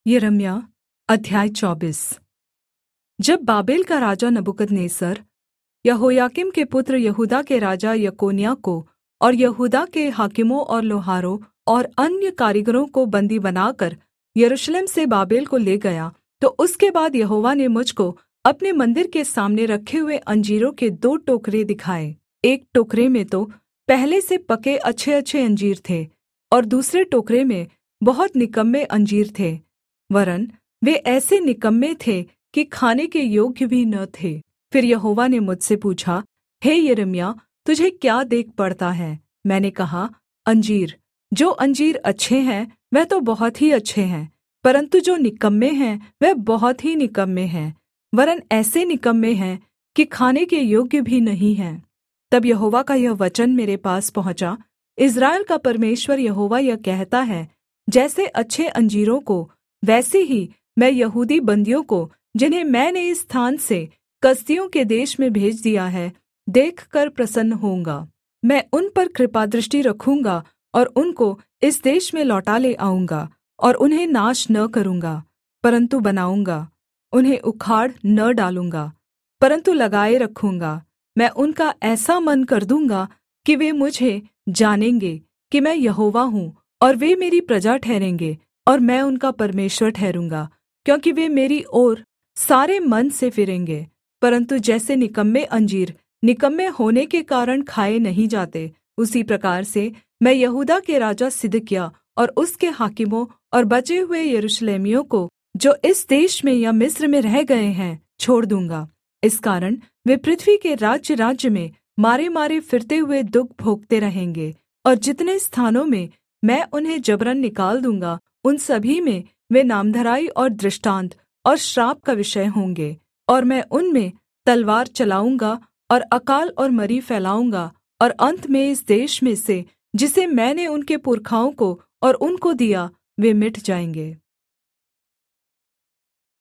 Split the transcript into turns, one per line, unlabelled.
यिर्मयाह अध्याय 24। जब बाबेल का राजा नबूकदनेस्सर यहोयाकीम के पुत्र यहूदा के राजा यकोन्याह को और यहूदा के हाकिमों और लोहारों और अन्य कारीगरों को बन्दी बनाकर यरूशलेम से बाबेल को ले गया, तो उसके बाद यहोवा ने मुझ को अपने मन्दिर के सामने रखे हुए अंजीरों के 2 टोकरे दिखाए। एक टोकरे में तो पहले से पके अच्छे-अच्छे अंजीर थे, और दूसरे टोकरे में बहुत निकम्मे अंजीर थे, वरन् वे ऐसे निकम्मे थे कि खाने के योग्य भी न थे। फिर यहोवा ने मुझसे पूछा, हे यिर्मयाह, तुझे क्या देख पड़ता है? मैंने कहा, अंजीर। जो अंजीर अच्छे हैं वह तो बहुत ही अच्छे हैं, परन्तु जो निकम्मे हैं वह बहुत ही निकम्मे हैं, वरन् ऐसे निकम्मे हैं कि खाने के योग्य भी नहीं हैं। तब यहोवा का यह वचन मेरे पास पहुँचा, इस्राएल का परमेश्वर यहोवा यह कहता है, जैसे अच्छे अंजीरों को, वैसे ही मैं यहूदी बन्दियों को, जिन्हें मैंने इस स्थान से कसदियों के देश में भेज दिया है, देखकर प्रसन्न होऊँगा। मैं उन पर कृपादृष्टि रखूँगा और उनको इस देश में लौटा ले आऊँगा, और उन्हें नाश न करूँगा, परन्तु बनाऊँगा। उन्हें उखाड़ न डालूँगा, परन्तु लगाए रखूँगा। मैं उनका ऐसा मन कर दूँगा कि वे मुझे जानेंगे कि मैं यहोवा हूँ, और वे मेरी प्रजा ठहरेंगे, और मैं उनका परमेश्वर ठहरूँगा, क्योंकि वे मेरी ओर सारे मन से फिरेंगे। परन्तु जैसे निकम्मे अंजीर निकम्मे होने के कारण खाए नहीं जाते, उसी प्रकार से मैं यहूदा के राजा सिदकिय्याह और उसके हाकिमों और बचे हुए यरूशलेमियों को, जो इस देश में या मिस्र में रह गए हैं, छोड़ दूँगा। इस कारण वे पृथ्वी के राज्य-राज्य में मारे-मारे फिरते हुए दुःख भोगते रहेंगे, और जितने स्थानों में मैं उन्हें जबरन निकाल दूँगा, उन सभी में वे नामधराई और दृष्टांत और श्राप का विषय होंगे। और मैं उनमें तलवार चलाऊँगा और अकाल और मरी फैलाऊँगा, और अन्त में इस देश में से जिसे मैंने उनके पुरखाओं को और उनको दिया, वे मिट जाएँगे।